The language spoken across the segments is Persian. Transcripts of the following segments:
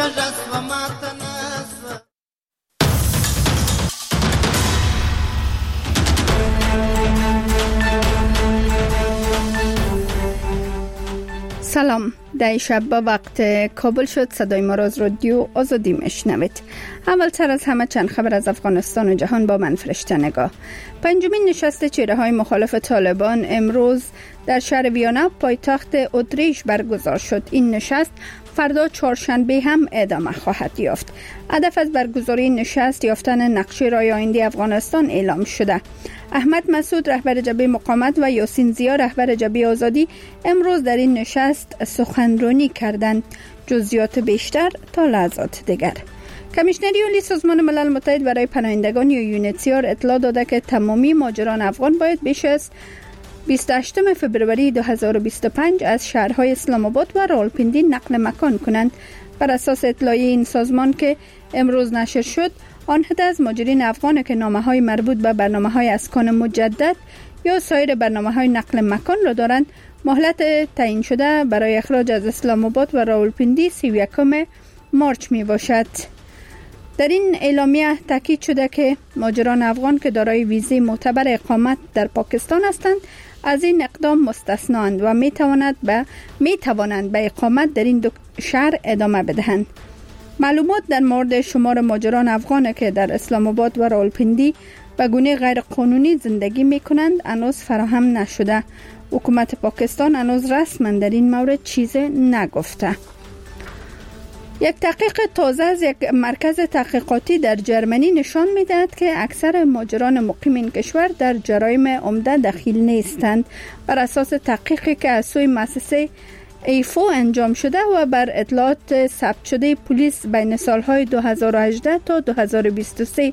سلام، در شب با وقت کابل شد صدای ما را از رادیو آزادی میشنوید. اولتر از همه چند خبر از افغانستان و جهان با من فرشته نگاه. پنجمین نشست چهره‌های مخالف طالبان امروز در شهر ویانا پایتخت اتریش برگزار شد. این نشست فردا چهارشنبه هم ادامه خواهد یافت. هدف از برگزاری نشست یافتن نقشه راه آینده افغانستان اعلام شده. احمد مسعود رهبر جبهه مقاومت و یاسین زیا رهبر جبهه آزادی امروز در این نشست سخنرانی کردند. جزئیات بیشتر تا لحظات دیگر. کمیشنری عالی سازمان ملل متحد برای پناهندگان یا یونیتسیار اطلاع داده که تمامی مهاجران افغان باید بیش از 28 فبروری 2025 از شهرهای اسلام آباد و راولپنڈی نقل مکان کنند. بر اساس اطلاعیه این سازمان که امروز نشر شد، آن عده از مهاجرین افغان که نامه‌های مربوط به برنامه‌های اسکان مجدد یا سایر برنامه‌های نقل مکان را دارند، مهلت تعیین شده برای اخراج از اسلام آباد و راولپنڈی 31 مارچ می باشد. در این اعلامیه تاکید شده که مهاجران افغان که دارای ویزه معتبر اقامت در پاکستان هستند از این اقدام مستثناند و می توانند به اقامت در این دو شهر ادامه بدهند. معلومات در مورد شمار مهاجران افغان که در اسلام آباد و راولپنڈی به گونه غیر قانونی زندگی می کنند هنوز فراهم نشده. حکومت پاکستان هنوز رسما در این مورد چیزی نگفته. یک تحقیق تازه از یک مرکز تحقیقاتی در جرمنی نشان می‌دهد که اکثر مهاجران مقیم این کشور در جرایم عمده دخیل نیستند. بر اساس تحقیقی که از سوی مؤسسه ایفو انجام شده و بر اطلاعات ثبت شده پلیس بین سالهای 2018 تا 2023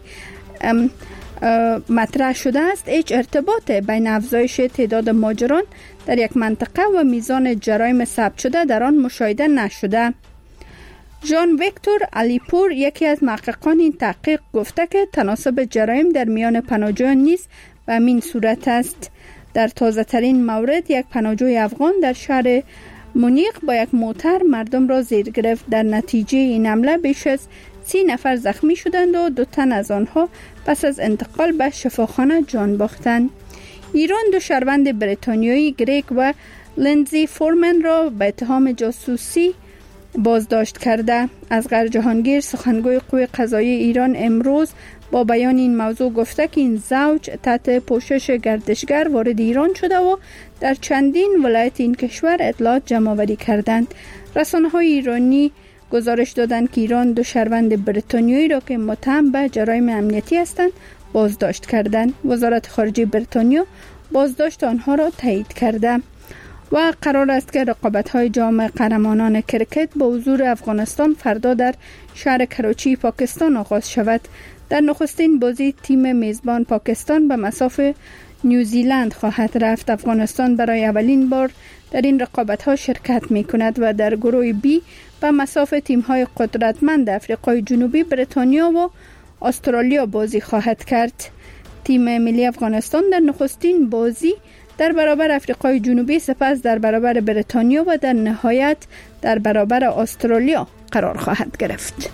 مطرح شده است، هیچ ارتباط بین افزایش تعداد مهاجران در یک منطقه و میزان جرایم ثبت شده در آن مشاهده نشده. ژان ویکتور علیپور یکی از محققان این تحقیق گفته که تناسب جرایم در میان پناهجویان نیز به همین صورت است. در تازه ترین مورد یک پناهجوی افغان در شهر مونیخ با یک موتر مردم را زیر گرفت. در نتیجه این حمله بیش از 30 نفر زخمی شدند و 2 تن از آنها پس از انتقال به شفاخانه جان باختند. ایران 2 شهروند بریتانیایی گریگ و لندزی فورمن را به اتهام جاسوسی بازداشت کرده. اصغر جهانگیر سخنگوی قوه قضاییه ایران امروز با بیان این موضوع گفته که این زوج تحت پوشش گردشگر وارد ایران شده و در چندین ولایت این کشور اطلاعات جمع‌آوری کردند. رسانه‌های ایرانی گزارش دادند که ایران 2 شهروند بریتانیایی را که متهم به جرایم امنیتی هستند بازداشت کردند. وزارت خارجه بریتانیا بازداشت آنها را تایید کرده. و قرار است که رقابت‌های جام قهرمانان کرکت با حضور افغانستان فردا در شهر کراچی پاکستان آغاز شود. در نخستین بازی تیم میزبان پاکستان به مصاف نیوزیلند خواهد رفت. افغانستان برای اولین بار در این رقابت‌ها شرکت می‌کند و در گروه بی به مصاف تیم‌های قدرتمند افریقای جنوبی، بریتانیا و استرالیا بازی خواهد کرد. تیم ملی افغانستان در نخستین بازی در برابر افریقای جنوبی، سپس در برابر بریتانیا و در نهایت در برابر استرالیا قرار خواهد گرفت.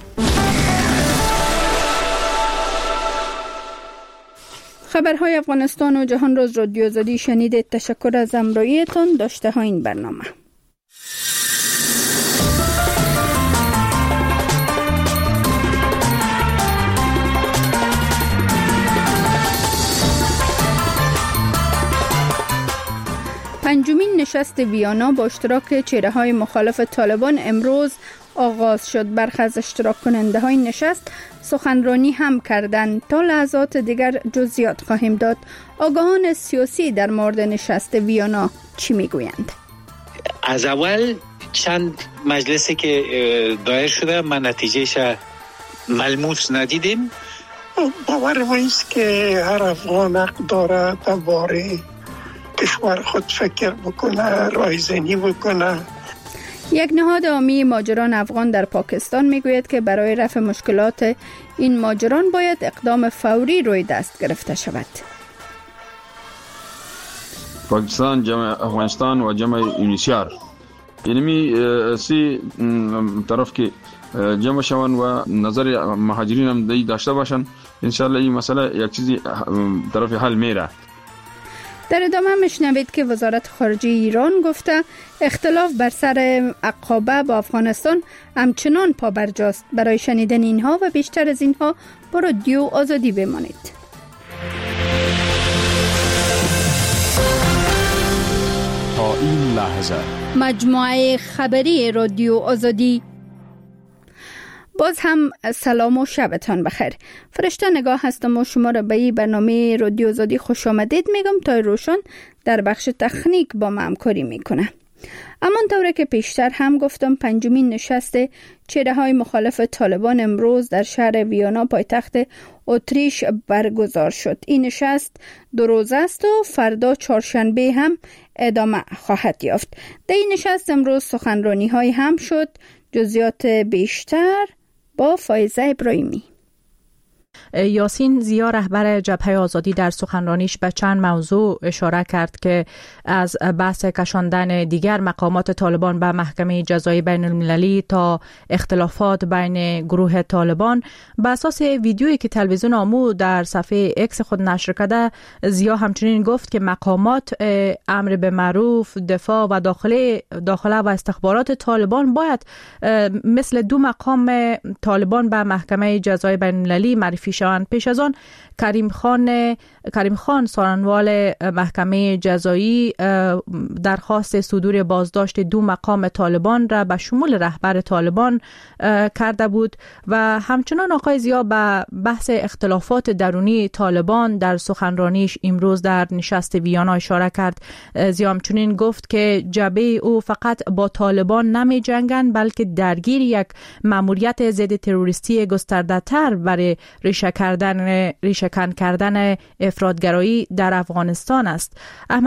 خبرهای افغانستان و جهان را از رادیو آزادی شنیدید. تشکر از همراهیتان. داشته ها این برنامه. پنجمین نشست ویانا با اشتراک چهره‌های مخالف طالبان امروز آغاز شد. برخی از اشتراک کننده های نشست سخنرانی هم کردند. تا لحظات دیگر جزئیات خواهیم داد. آگاهان سیاسی در مورد نشست ویانا چی میگویند؟ از اول چند مجلسی که دایر شده من نتیجهش ملموس ندیدیم. باور مایست که هر افغان حق داره درباره کشور خود فکر بکنه، رایزنی بکنه. یک نهاد عامی مهاجران افغان در پاکستان میگوید که برای رفع مشکلات این مهاجران باید اقدام فوری روی دست گرفته شود. پاکستان، جمع افغانستان و جمع یونیسیار، یعنی سی طرف که جمع شوند و نظر مهاجرین هم داشته باشند. انشالله این مسئله یک چیزی طرف حل میره. در ادامه میشنوید که وزارت خارجه ایران گفته اختلاف بر سر عقابه با افغانستان همچنان پابرجاست. برای شنیدن اینها و بیشتر از اینها با رادیو آزادی بمانید. تا این لحظه مجموعه خبری رادیو آزادی. باز هم سلام و شبتان بخیر. فرشته نگاه هستم و شما را به این برنامه رادیو آزادی خوش آمدید میگم. تا روشن در بخش تکنیک با ما همکاری میکنه. اما طوری که پیشتر هم گفتم، پنجمین نشست چهره‌های مخالف طالبان امروز در شهر ویانا پایتخت اتریش برگزار شد. این نشست 2 روزه است و فردا چهارشنبه هم ادامه خواهد یافت. در این نشست امروز سخنرانی‌های هم شد. جزئیات بیشتر با فایزه ابراهیمی. یاسین زیا رهبر جبهه آزادی در سخنرانیش به چند موضوع اشاره کرد که از بحث کشاندن دیگر مقامات طالبان به محکمه جزایی بین المللی تا اختلافات بین گروه طالبان. به اساس ویدیویی که تلویزیون آمو در صفحه اکس خود نشر کرده، زیا همچنین گفت که مقامات امر به معروف، دفاع و داخله و استخبارات طالبان باید مثل 2 مقام طالبان به محکمه جزایی بین المللی معرفی شوند. پیش از آن کریم خان سخنران محکمه جزایی درخواست صدور بازداشت 2 مقام طالبان را به شمول رهبر طالبان کرده بود و همچنان آقای زیا به بحث اختلافات درونی طالبان در سخنرانیش امروز در نشست ویانا اشاره کرد. زیا همچنین گفت که جبهه او فقط با طالبان نمی جنگند، بلکه درگیر یک مأموریت ضد تروریستی گسترده تر برای ریشه‌کن کردن افراطگرایی در افغانستان است.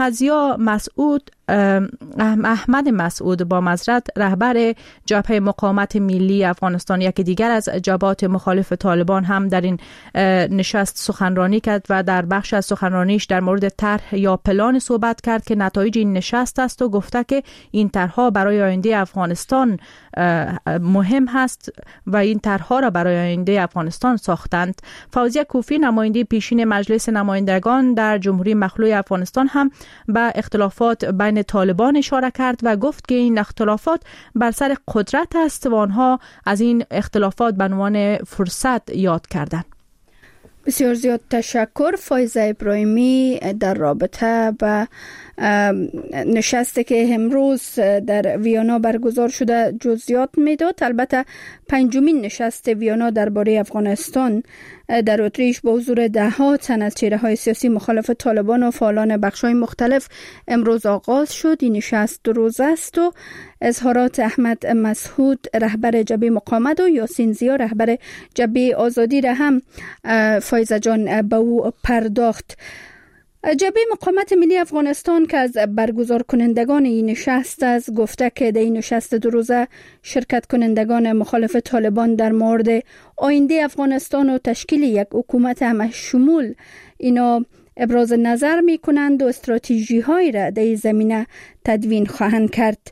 احمد مسعود با معذرت رهبر جبهه مقاومت ملی افغانستان، یکی دیگر از جبهات مخالف طالبان، هم در این نشست سخنرانی کرد و در بخش از سخنرانیش در مورد طرح یا پلان صحبت کرد که نتایج این نشست است و گفته که این طرح‌ها برای آینده افغانستان مهم هست و این طرح‌ها را برای آینده افغانستان ساختند. فوزیه کوفی نماینده پیشین مجلس نمایندگان در جمهوری مخلوع افغانستان هم به اختلافات بین طالبان اشاره کرد و گفت که این اختلافات بر سر قدرت است و آنها از این اختلافات به عنوان فرصت یاد کردند. بسیار زیاد تشکر فایزه ابراهیمی در رابطه با نشستی که امروز در ویانا برگزار شده جزئیات میداد. البته 5مین نشست ویانا درباره افغانستان در اتریش با حضور 10 تن از چهره‌های سیاسی مخالف طالبان و فعالان بخش‌های مختلف امروز آغاز شد. این نشست 2 روزه است و اظهارات احمد مسعود رهبر جبهه مقاومت و یاسین زیا رهبر جبهه آزادی را هم فایزه جان به او پرداخت. جبهه مقاومت ملی افغانستان که از برگزار کنندگان این نشست است گفته که در این نشست 2 روزه شرکت کنندگان مخالف طالبان در مورد آینده افغانستان و تشکیل یک حکومت همه شمول اینا ابراز نظر می کنند و استراتژی های را در این زمینه تدوین خواهند کرد.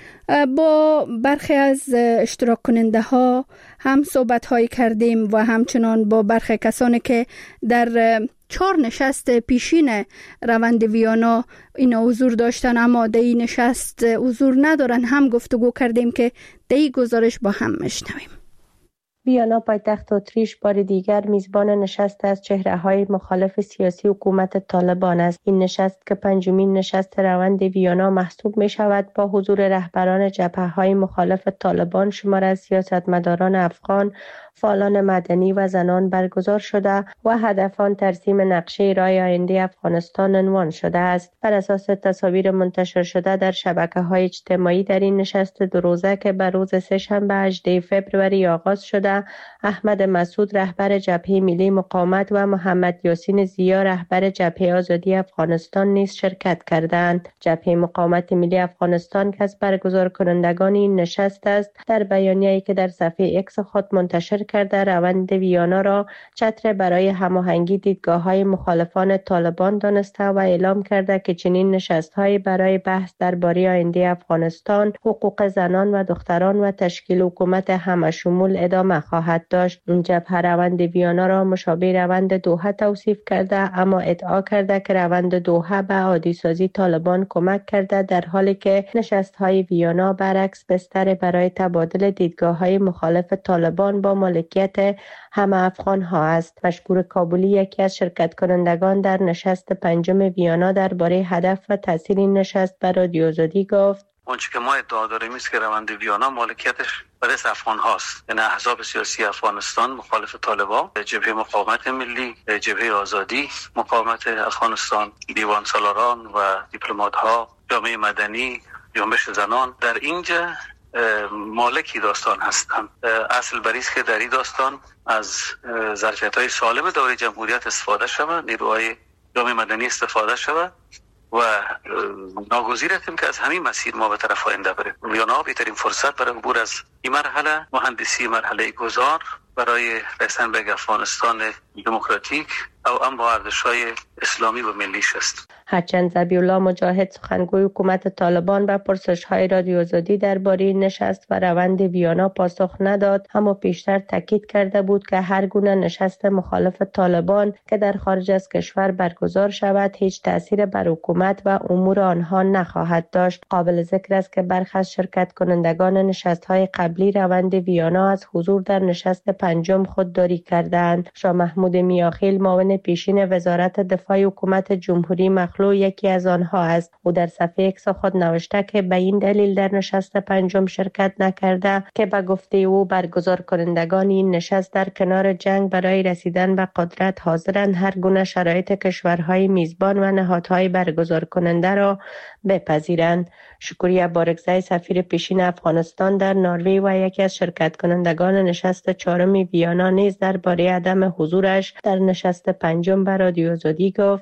با برخی از اشتراک کننده ها هم صحبت های کردیم و همچنان با برخی کسانی که در 4 نشست پیشین روند ویانا اینا حضور داشتن اما در این نشست حضور ندارن هم گفتگو کردیم که در این گزارش با هم میشنویم. ویانا پایتخت اتریش بار دیگر میزبان نشست از چهره‌های مخالف سیاسی حکومت طالبان است. این نشست که 5مین نشست روند ویانا محسوب می شود با حضور رهبران جبهه‌های مخالف طالبان، شمار از سیاستمداران افغان، فعالان مدنی و زنان برگزار شده و هدف آن ترسیم نقشه راه آینده افغانستان عنوان شده است. بر اساس تصاویر منتشر شده در شبکه‌های اجتماعی در این نشست 2 روزه که بر روز سه‌شنبه 18 فوریه آغاز شده کرده احمد مسعود رهبر جبهه ملی مقاومت و محمد یاسین زیا رهبر جبهه آزادی افغانستان نیز شرکت کردند. جبهه مقاومت ملی افغانستان که از برگزار کنندگان این نشست است، در بیانیه‌ای که در صفحه اکس خود منتشر کرده روند ویانا را چتر برای هماهنگی دیدگاه‌های مخالفان طالبان دانسته و اعلام کرده که چنین نشست‌های برای بحث درباره آینده افغانستان، حقوق زنان و دختران و تشکیل حکومت همشمول ادامه خواهد داشت. این جبهه روند ویانا را مشابه روند دوحه توصیف کرده، اما ادعا کرده که روند دوحه به عادی‌سازی طالبان کمک کرده، در حالی که نشست‌های ویانا برعکس بستر برای تبادل دیدگاه‌های مخالف طالبان با مالکیت همه افغان‌ها است. مشکور کابلی یکی از شرکت کنندگان در نشست پنجم ویانا درباره هدف و تاثیر این نشست بر رادیو آزادی گفت: اونچه که ما ادعا داریم است که روند ویانا مالکیتش برای افغان هاست، یعنی احزاب سیاسی افغانستان مخالف طالبان، جبهه مقاومت ملی، جبهه آزادی مقاومت افغانستان، دیوان سالاران و دیپلمات ها، جامعه مدنی، جنبش زنان در اینجا مالکی داستان هستند. اصل بریست که در این داستان از ظرفیت‌های سالم دوره جمهوریت استفاده شود، نیروهای جامعه مدنی استفاده شود و ناگزیر هستیم که از همین مسیر ما به طرف آینده بریم. ویانا بهترین فرصت برای عبور از این مرحله، مهندسی مرحله گذار برای رسیدن به افغانستان دموکراتیک او هم با ارزش‌های اسلامی و ملیش است. هرچند ذبیح الله مجاهد سخنگوی حکومت طالبان به پرسش‌های رادیو آزادی درباره نشست و روند ویانا پاسخ نداد، اما پیشتر تاکید کرده بود که هر گونه نشست مخالف طالبان که در خارج از کشور برگزار شود هیچ تأثیر بر حکومت و امور آنها نخواهد داشت. قابل ذکر است که برخی از شرکت کنندگان نشست‌های قبلی روند ویانا از حضور در نشست پنجم خودداری کردند. شاه محمود میاخیل معاون پیشین وزارت دفاع حکومت جمهوری مخلوع یکی از آنها است. او در صفحه اکس خود نوشته که به این دلیل در نشست پنجم شرکت نکرده که به گفته او برگزار کنندگان این نشست در کنار جنگ برای رسیدن به قدرت حاضرند هر گونه شرایط کشورهای میزبان و نهادهای برگزار کننده را بپذیرند. شکریه بارگزای سفیر پیشین افغانستان در نروژ و یکی از شرکت کنندگان نشست چهارم ویانا نیز درباره عدم حضورش در نشست پنجم به رادیو آزادی گفت: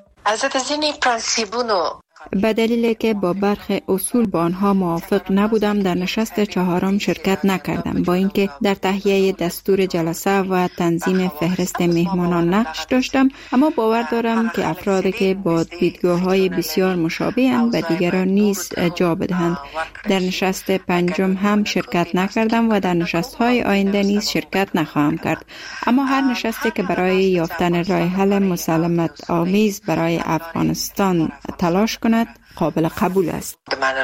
به دلیلی که با برخی اصول با آنها موافق نبودم در نشست چهارم شرکت نکردم، با اینکه در تهیه دستور جلسه و تنظیم فهرست مهمانان نقش داشتم، اما باور دارم که افرادی که با دیدگاه‌های بسیار مشابه‌اند به دیگران نیز جا بدهند. در نشست پنجم هم شرکت نکردم و در نشست‌های آینده نیز شرکت نخواهم کرد، اما هر نشستی که برای یافتن راه حل مسالمت آمیز برای افغانستان تلاش کند قابل قبول است.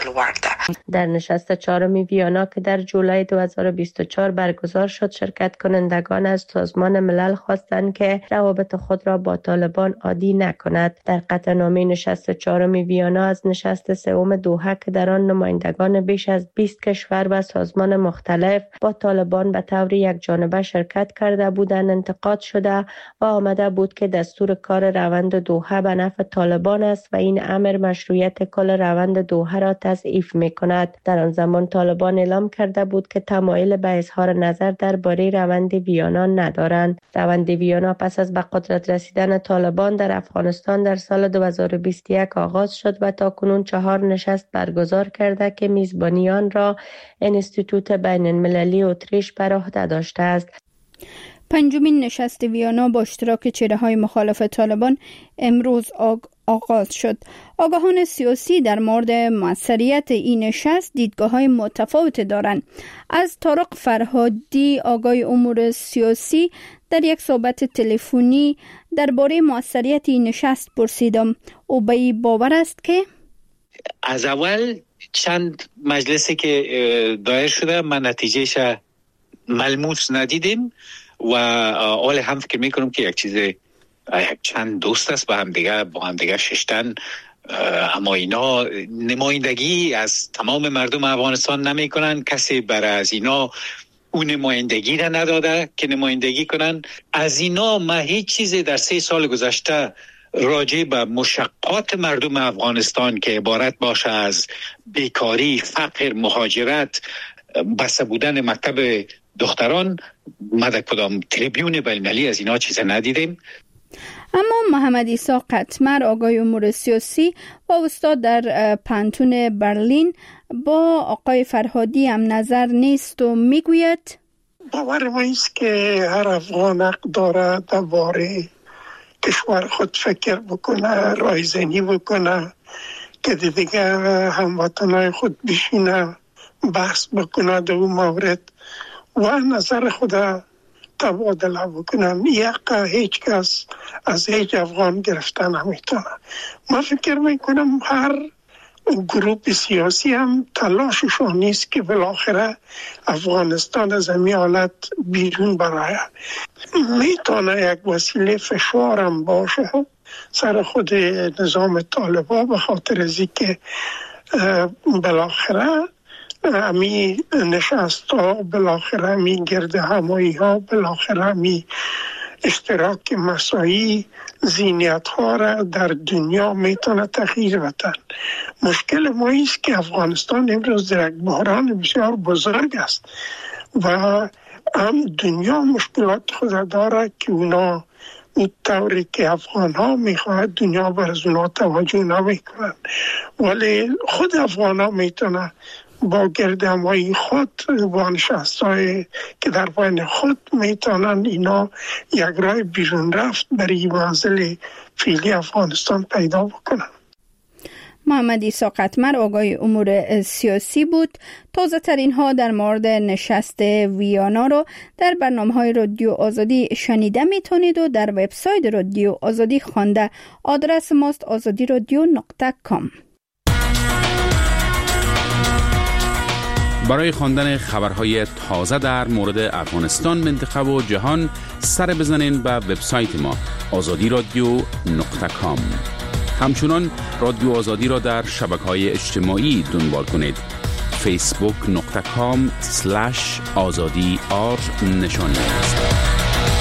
در نشست چهارم ویانا که در جولای 2024 برگزار شد، شرکت کنندگان از سازمان ملل خواستند که روابط خود را با طالبان عادی نکند. در قطعنامه نشست چهارم ویانا از نشست سوم دوحه که در آن نمایندگان بیش از 20 کشور و سازمان مختلف با طالبان به طور یکجانبه شرکت کرده بودند انتقاد شده و آمده بود که دستور کار روند دوحه به نفع طالبان است و این امر مشروعیت کل روند دوحه را تضعیف می‌کند. در آن زمان طالبان اعلام کرده بود که تمایل به اظهار نظر درباره روند ویانا ندارند. روند ویانا پس از به قدرت رسیدن طالبان در افغانستان در سال 2021 آغاز شد و تاکنون 4 نشست برگزار کرده که میزبانیان را انستیتوت بین المللی اتریش بر عهده داشته است. پنجمین نشست ویانا با اشتراک چهره‌های مخالف طالبان امروز آغاز شد. آگاهان سیاسی در مورد موثریت این نشست دیدگاه‌های متفاوت دارند. از طارق فرهادی آگاه امور سیاسی در یک صحبت تلفنی درباره موثریت این نشست پرسیدم. او به این باور است که از اول چند مجلسی که دایر شده من نتیجهش ملموس ندیدیم و اول هم فکر میکنم که یک چیز چند دوست است با هم دیگه ششتن، اما اینا نمایندگی از تمام مردم افغانستان نمی کنن. کسی برای از اینا اون نمایندگی را نداده که نمایندگی کنن. از اینا ما هیچ چیزی در 3 سال گذشته راجع به مشقات مردم افغانستان که عبارت باشه از بیکاری، فقر، مهاجرت، بسته بودن مکتب دختران ما در کدام تریبیون بین‌المللی از اینا چیز ندیدیم. اما محمد عیسی قطمر، آقای امور سیاسی و استاد در پانتون برلین، با آقای فرهادی هم نظر نیست و میگوید باور ما است که هر افغان حق داره درباره کشور خود فکر بکنه، رایزنی بکنه، که دیگه هموطنای خود بشینه بحث بکنه در اون مورد و نظر خود تبادله بکنن. یک هیچ کس از هیچ افغان گرفتن نمیتونه. من فکر میکنم هر گروه سیاسی هم تلاششون نیست که بالاخره افغانستان از این حالت بیرون برای میتونه یک وسیله فشار هم باشه سر خود نظام طالبان، به خاطر از اینکه بالاخره امی نشست ها، بالاخره امی گرد همایی ها، بالاخره امی اشتراک مساعی ذهنیت ها را در دنیا میتونه تغییر بدن. مشکل ما ایست که افغانستان امروز در یک بحران بسیار بزرگ است و هم دنیا مشکلات خود داره که اونا اون طوری که افغان ها میخواهد دنیا بر از اونا توجه نمیکنن، ولی خود افغان ها میتونه با گردهمایی خود با نشستهای که در بین خود میتونن اینا یک راه بیرون رفت برای منزل فعلی افغانستان پیدا بکنن. محمد عیسی قطمر، آقای امور سیاسی بود. تازه ترین ها در مورد نشست ویانا رو در برنامه‌های رادیو آزادی شنیده میتونید و در وبسایت رادیو آزادی خوانده. آدرس ماست azadiradio.com. برای خواندن خبرهای تازه در مورد افغانستان، منطقه و جهان سر بزنین به وبسایت ما azadiradio.com. همچنان رادیو آزادی را در شبکه‌های اجتماعی دنبال کنید. facebook.com/azadi_r نشانی است.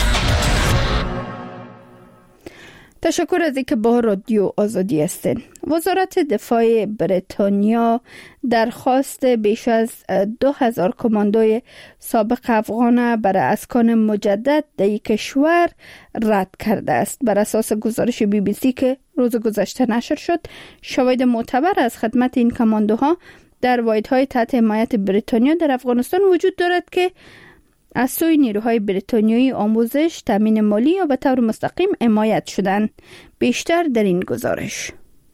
تشکر از اینکه با رادیو آزادی هستین. وزارت دفاع بریتانیا درخواست بیش از 2000 کماندوی سابق افغان برای اسکان مجدد در کشور رد کرده است. بر اساس گزارش BBC که روز گذشته نشر شد، شواهد معتبر از خدمت این کماندوها در واحدهای تحت حمایت بریتانیا در افغانستان وجود دارد که از سوی نیروهای بریتانیایی آموزش، تامین مالی یا به طور مستقیم حمایت شدند. بیشتر در این گزارش.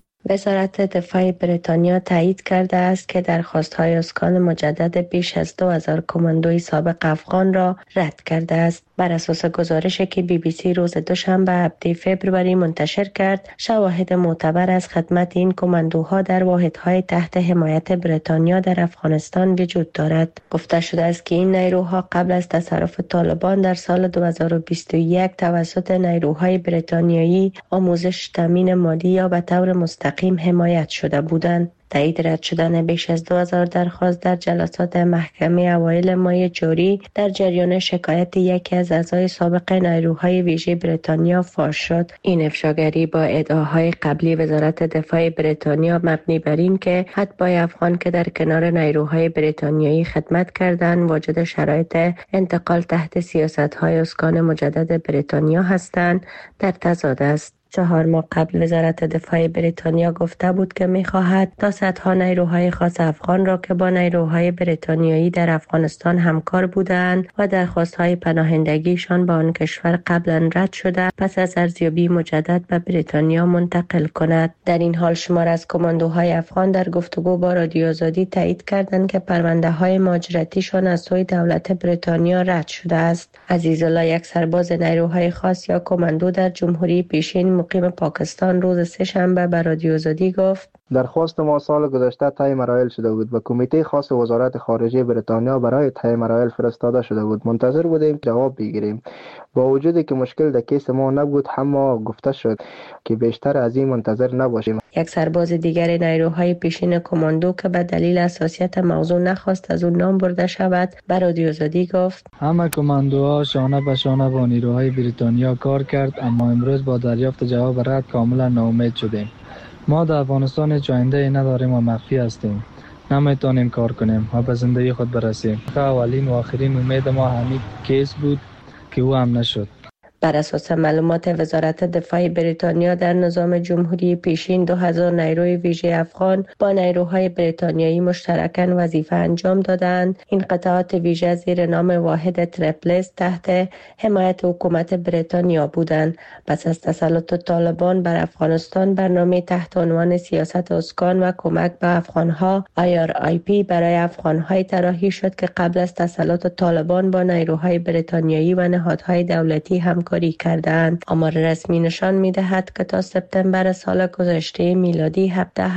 وزارت دفاع بریتانیا تایید کرده است که درخواست‌های اسکان مجدد بیش از 2000 کماندوی سابق افغان را رد کرده است. بر اساس گزارشی که BBC روز دوشنبه 7 فوریه منتشر کرد، شواهد معتبر از خدمت این کماندوها در واحدهای تحت حمایت بریتانیا در افغانستان وجود دارد. گفته شده است که این نیروها قبل از تصرف طالبان در سال 2021 توسط نیروهای بریتانیایی آموزش، تامین مالی یا به طور مستقیم حمایت شده بودند. تایید رد شدن بیش از 2000 درخواست در جلسات محکمه اوایل ماه جاری در جریان شکایت یکی از اعضای سابق نیروهای ویژه بریتانیا فاش شد. این افشاگری با ادعاهای قبلی وزارت دفاع بریتانیا مبنی بر این که اتباع افغان که در کنار نیروهای بریتانیایی خدمت کردند واجد شرایط انتقال تحت سیاست‌های اسکان مجدد بریتانیا هستند در تضاد است. 4 ماه قبل وزارت دفاع بریتانیا گفته بود که می‌خواهد تا صدها نیروهای خاص افغان را که با نیروهای بریتانیایی در افغانستان همکار بودند و درخواست‌های پناهندگیشان به آن کشور قبلا رد شده پس از ارزیابی مجدد به بریتانیا منتقل کند. در این حال شمار از کماندوهای افغان در گفتگو با رادیو آزادی تایید کردند که پرونده‌های مهاجرتیشان از سوی دولت بریتانیا رد شده است. عزیزالله، یک سرباز نیروهای خاص یا کماندو در جمهوری پیشین مقیم پاکستان، روز سه‌شنبه به رادیو آزادی گفت: درخواست ما سال گذشته طی مراحل شده بود و کمیته خاص وزارت خارجه بریتانیا برای طی مراحل فرستاده شده بود. منتظر بودیم جواب بگیریم. با وجودی که مشکل در کیس ما نبود، اما گفته شد که بیشتر از این منتظر نباشیم. یک سرباز دیگر نیروهای پیشین کماندو که به دلیل حساسیت موضوع نخواست از اون نام برده شود به رادیو آزادی گفت: همه کماندوها شانه به شانه با نیروهای بریتانیا کار کرد، اما امروز با دریافت جواب رد کاملا ناامید شدیم. ما در افغانستان هیچ آینده نداریم و مخفی هستیم. نمیتونیم کار کنیم و به زندگی خود برسیم. اولین و آخرین امید ما همین کیس بود که او هم نشد. بر اساس معلومات وزارت دفاع بریتانیا در نظام جمهوری پیشین 2000 نیروی ویژه افغان با نیروهای بریتانیایی مشترکاً وظیفه انجام دادند. این قطعات ویژه زیر نام واحد تریپلس تحت حمایت حکومت بریتانیا بودند. پس از تسلط طالبان بر افغانستان برنامه تحت عنوان سیاست اسکان و کمک به افغانها IRIP برای افغانهای طراحی شد که قبل از تسلط طالبان با نیروهای بریتانیایی و نهادهای دولتی همکاری کردند. آمار رسمی نشان می‌دهد که تا سپتامبر سال گذشته میلادی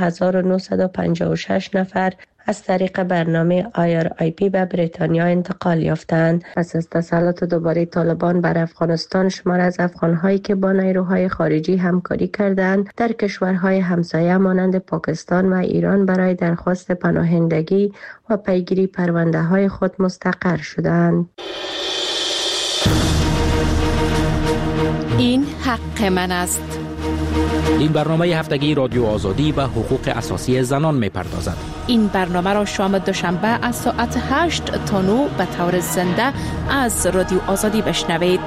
17956 نفر از طریق برنامه IRIP به بریتانیا انتقال یافتند. پس از تسلط دوباره طالبان بر افغانستان، شمار از افغان‌هایی که با نیروهای خارجی همکاری کردند در کشورهای همسایه مانند پاکستان و ایران برای درخواست پناهندگی و پیگیری پرونده‌های خود مستقر شدند. این حق من است. این برنامه هفتگی رادیو آزادی و حقوق اساسی زنان می‌پردازد. این برنامه را شام دوشنبه از ساعت 8 تا 9 به طور زنده از رادیو آزادی بشنوید.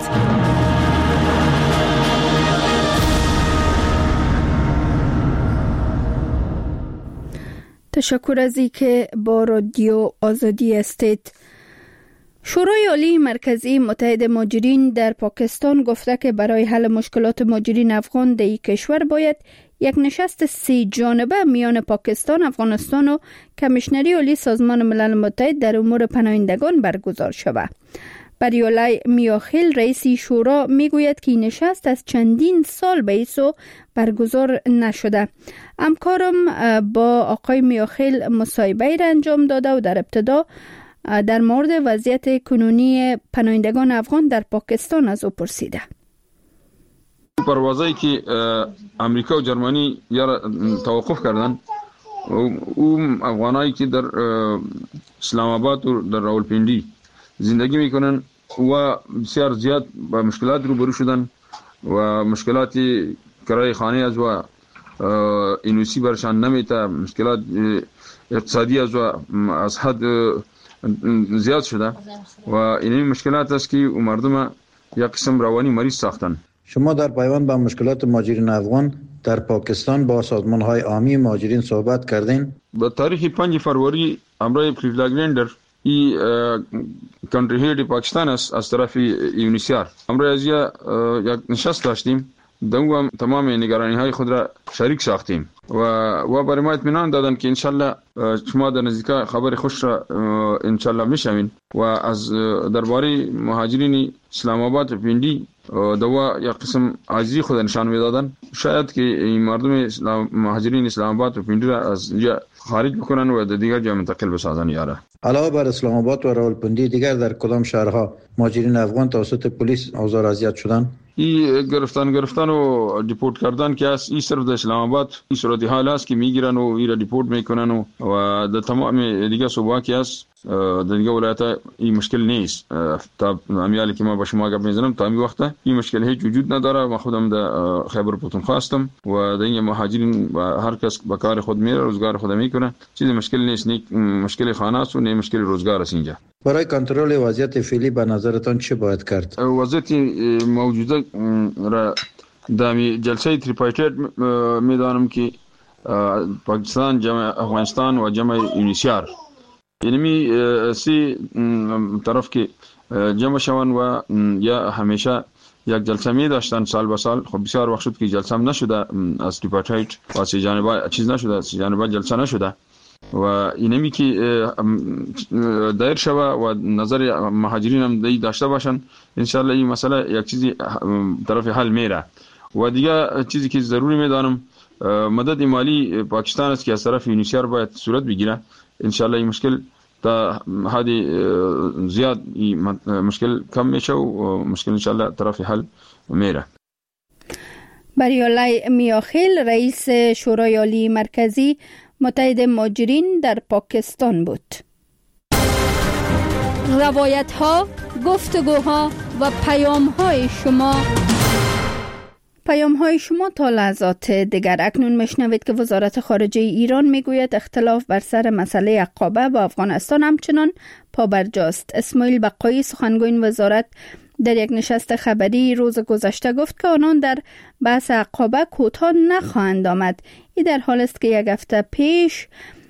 تشکر از اینکه با رادیو آزادی هستید. شورای عالی مرکزی متحد مهاجرین در پاکستان گفته که برای حل مشکلات مهاجرین افغان در این کشور باید یک نشست 3 جانبه میان پاکستان، افغانستان و کمیشنری عالی سازمان ملل متحد در امور پناهندگان برگزار شود. بریولای میاخیل رئیس شورا میگوید که این نشست از چندین سال بیسو برگزار نشده. همکارم با آقای میاخیل مصاحبه را انجام داده و در ابتدا در مورد وضعیت کنونی پناهندگان افغان در پاکستان از او پرسیده. پروازایی که امریکا و جرمنی یا توقف کردن، او افغانایی که در اسلام آباد و در راولپنڈی زندگی میکنن و بسیار زیاد با مشکلات روبرو شدن و مشکلات کرای خانه از و اینوسی برشان نمیته، مشکلات اقتصادی از حد زیاد شده و این مشکلات است که مردم یک قسم روانی مریض ساختن. شما در پیوند با مشکلات مهاجرین افغان در پاکستان با سازمان‌های عامی مهاجرین صحبت کردین؟ با تاریخ 5 فروری امرای پریفلاگلندر ای کانتری هید پاکستان است از طرف یونیسیار. امرای از یک نشست داشتیم، دوم تمام نگرانی‌های خود را شریک ساختیم و برای ما اطمینان دادن که انشالله شما در نزدیکا خبر خوش را انشالله میشوین و از درباره مهاجرین اسلام آباد و پنڈی دوا یک قسم عاجزی خود نشان میدادن. شاید که این مردم مهاجرین اسلام آباد و پنڈی را از اینجا خارج بکنن و در دیگر جا منتقل بسازن. یاره علاوه بر اسلام آباد و راولپنڈی دیگر در کدام شهرها مهاجرین افغان توسط پلیس آزار اذیت شدند؟ این گرفتن و دیپورت کردن که است، این صرف در اسلام آباد این صورت حال است که میگیرن و این را دیپورت میکنن و در تمام دیگه صوبا که است در دیگه ولایت این مشکل نیست. تا امیالی که ما با شما گپ میزنم تا این وقت این مشکل هیچ وجود نداره. ما خودم در خیبر پختونخوا هستم و در این مهاجرین و هر کس به کار خود میره، روزگار خود میکنه، چیز مشکل نیست. نه مشکل خانه است و نه مشکل روزگار است. اینجا برای کنترل وضعیت فعلی به نظرتان چه باید کرد؟ وضعیت موجوده را در جلسه تریپارتیت میدانم که پاکستان، جمع افغانستان و جمع یونیسیار یعنی سی طرف که جمع شوند و یا همیشه یک جلسه می داشتن سال به سال. خب بسیار وقت شد که جلسه هم نشده از تریپارتیت و سی جانبه چیز نشده، سی جانبه جلسه نشده و اینمی که دایر شوه و نظر مهاجرین هم داشته باشن انشالله این مسئله یک چیزی طرف حل میره. و دیگه چیزی که ضروری میدانم مدد مالی پاکستان است که از طرف یونیسیار باید صورت بگیره. انشالله این مشکل تا حد زیاد مشکل کم میشه و مشکل انشالله طرف حل میره. بریولای میاخیل رئیس شورای عالی مرکزی متحد مهاجرین در پاکستان بود. روایت ها، گفتگوها و پیام های شما پیام های شما تا لحظات دیگر. اکنون میشنوید که وزارت خارجه ایران میگوید اختلاف بر سر مسئله عقابه با افغانستان همچنان پابرجاست. اسماعیل بقایی سخنگوی این وزارت در یک نشست خبری روز گذشته گفت که آنان در بحث عقابه کوتاه نخواهند آمد. این در حال است که یک هفته پیش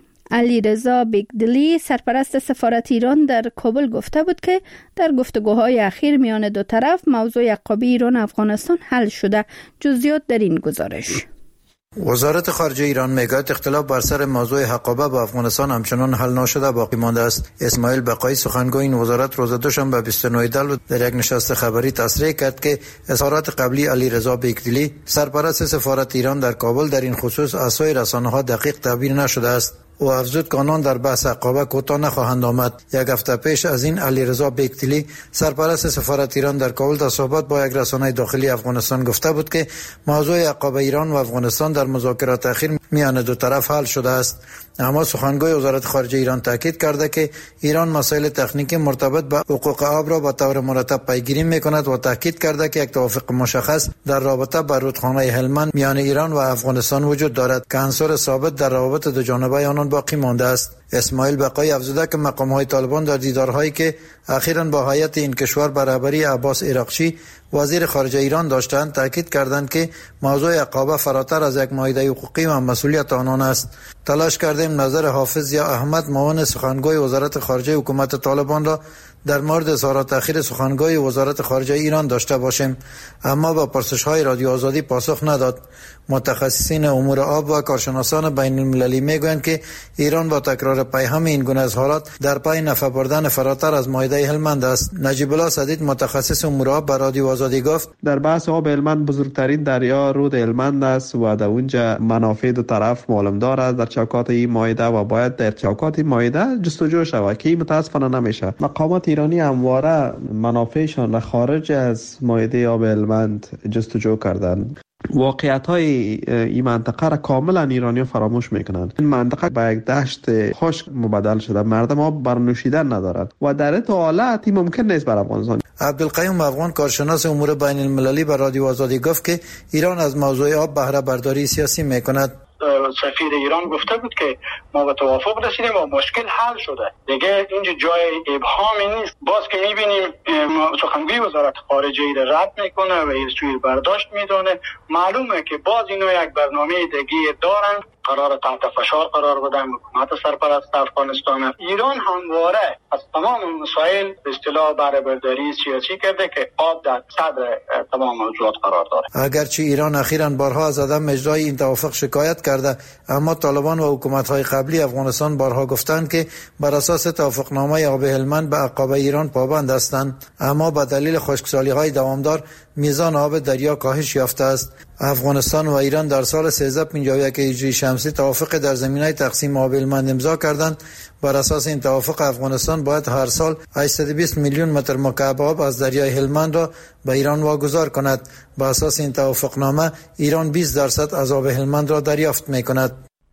علیرضا بیگدلی سرپرست سفارت ایران در کابل گفته بود که در گفتگوهای اخیر میان دو طرف موضوع عقابه ایران افغانستان حل شده. جزئیات در این گزارش. وزارت خارجه ایران میگوید اختلاف بر سر موضوع عقابه با افغانستان همچنان حل نشده باقی مانده است. اسماعیل بقایی سخنگوی این وزارت روز دوشنبه 29 دی در یک نشست خبری تصریح کرد که اظهارات قبلی علیرضا بیگدلی سرپرست سفارت ایران در کابل در این خصوص از سوی رسانه‌ها دقیق تعبیر نشده است. او افزود که آنان در بحث عقابه کوتاه نخواهند آمد. یک هفته پیش از این علیرضا بیگدلی سرپرست سفارت ایران در کابل در صحبت با یک رسانه داخلی افغانستان گفته بود که موضوع عقابه ایران و افغانستان در مذاکرات اخیر میان دو طرف حل شده است. اما سخنگوی وزارت خارجه ایران تاکید کرده که ایران مسائل تکنیکی مرتبط با حقوق آب را با طور مرتب پیگیری میکند و تاکید کرده که یک توافق مشخص در رابطه با رودخانه هلمند میان ایران و افغانستان وجود دارد که عنصر ثابت در روابط دو جانبه آنان باقی مانده است. اسماعیل بقایی افزوده که مقام‌های طالبان در دیدارهایی که اخیراً با هیئت این کشور به رهبری عباس عراقچی وزیر خارجه ایران داشتند تاکید کردند که موضوع عقابه فراتر از یک معاهده حقوقی و مسئولیت آنان است. تلاش کردیم نظر حافظ یا احمد معاون سخنگوی وزارت خارجه حکومت طالبان را در مورد اظهارات اخیر سخنگوی وزارت خارجه ایران داشته باشیم، اما با پرسش‌های رادیو آزادی پاسخ نداد. متخصصین امور آب و کارشناسان بین المللی میگویند که ایران با تکرار پیهم این گونه اظهارات در پی نفع بردن فراتر از معاهده هلمند است. نجیب الله سدید متخصص امور آب به رادیو آزادی گفت در بحث آب هلمند بزرگترین دریا رود هلمند است و در اونجا منافع دو طرف معلوم دارد در چوکات این معاهده و باید در چوکات این معاهده جستجو شود که متاسفانه نمیشه. مقامات ایرانی همواره منافعشان را خارج از معاهده آب هلمند جستجو کردند. واقعیت های این منطقه را کاملا ایرانی فراموش میکنند. این منطقه به یک دشت خشک مبدل شده، مردم آب برنوشیدن ندارد و در این حالت ممکن نیست بر افغانستان. عبدالقیوم افغان کارشناس امور بین المللی به رادیو آزادی گفت که ایران از موضوع آب بهره برداری سیاسی میکند. سفیر ایران گفته بود که ما به توافق رسیدیم و مشکل حل شده، دیگه اینجا جای ابهامی نیست. باز که میبینیم سخنگوی وزارت خارجه ای را رد میکنه و این سوی برداشت میدونه. معلومه که باز اینا یک برنامه دیگه دارن، قرار تحت فشار قرار بدن حکومت سرپرست افغانستان. ایران همواره از تمام مسائل به اصطلاح بهره برداری سیاسی کرده که آب در صدر تمام موضوعات قرار داره. اگرچه ایران اخیراً بارها از عدم اجرای این توافق شکایت کرده، اما طالبان و حکومت‌های قبلی افغانستان بارها گفتند که بر اساس توافقنامه آب هلمند به عقابه ایران پابند هستند، اما به دلیل خشکسالی‌های دوامدار میزان آب دریا کاهش یافته است. افغانستان و ایران در سال 1351 هجری شمسی توافق در زمینه تقسیم آب هلمند امضا کردند. بر اساس این توافق افغانستان باید هر سال 820 میلیون متر مکعب آب از دریای هلمند را به ایران واگذار کند. بر اساس این توافقنامه ایران 20% از آب هلمند را دریافت می‌کند.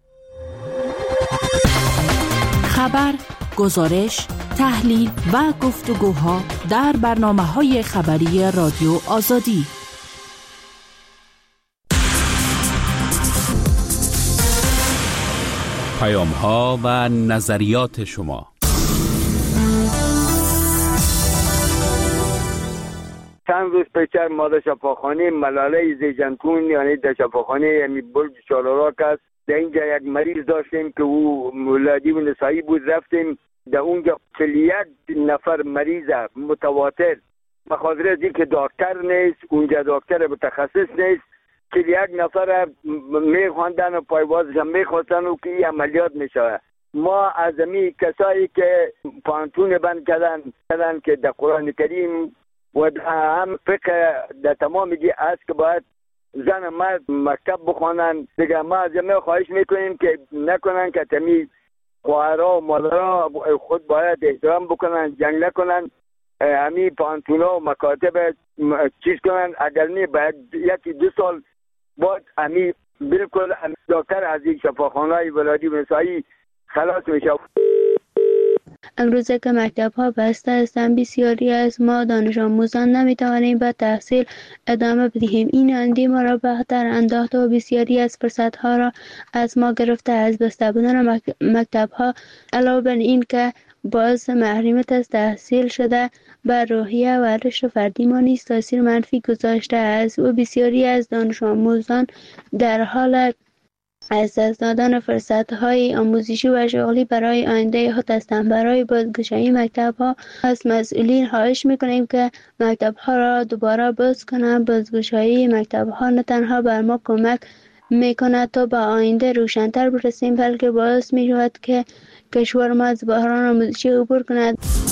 خبر، گزارش، تحلیل و گفتگوها در برنامه‌های خبری رادیو آزادی. پیام‌ها و نظریات شما. چند روز پیش ما در شفاخانه ملاله زیجنتون یعنی در شفاخانه برج چالوراک است، در اینجا یک مریض داشتیم که او ولادی و نسایی بود. رفتیم در اونجا 41 نفر مریض متواتر، بخاطر از اینکه دکتر نیست اونجا، دکتر متخصص نیست، 41 نفر میخواندن و پایوازش هم میخواستن و که این عملیات میشه. ما از امی کسایی که پانتون بند کردن که در قرآن کریم و هم فقه در تمام دی است که باید زن مرد مکتب بخوانن دیگه. ما از امی خواهش میکنیم که نکنن که تمی خواهرها و مادرها خود باید احترام بکنن، جنگ نکنن، همی پانتونا و مکاتب چیز کنن. اگر نه باید 1-2 سال بعد همی بالکل دکتر از این شفاخانه‌های ولادی و نسایی خلاص میشه. امروزه که مکتب ها بسته هستند بسیاری از ما دانش آموزان نمیتوانیم به تحصیل ادامه بدهیم. این آینده ما را به خطر انداخته و بسیاری از فرصت ها را از ما گرفته. از بسته بودن مکتب ها علاوه بر این که باعث محرومیت از تحصیل شده بر روحیه و رشد فردی ما نیز تاثیر منفی گذاشته است و بسیاری از دانش آموزان در حال از دست دادن فرصت‌های آموزشی و شغلی برای آینده خود هستند. برای بازگشایی مکتب‌ها از مسئولین خواهش می‌کنیم که مکتب‌ها را دوباره باز کنند. بازگشایی مکتب‌ها نه تنها بر ما کمک می‌کند تا به آینده روشن‌تر برسیم، بلکه باعث می‌شود که کشور ما از بحران آموزشی عبور کند.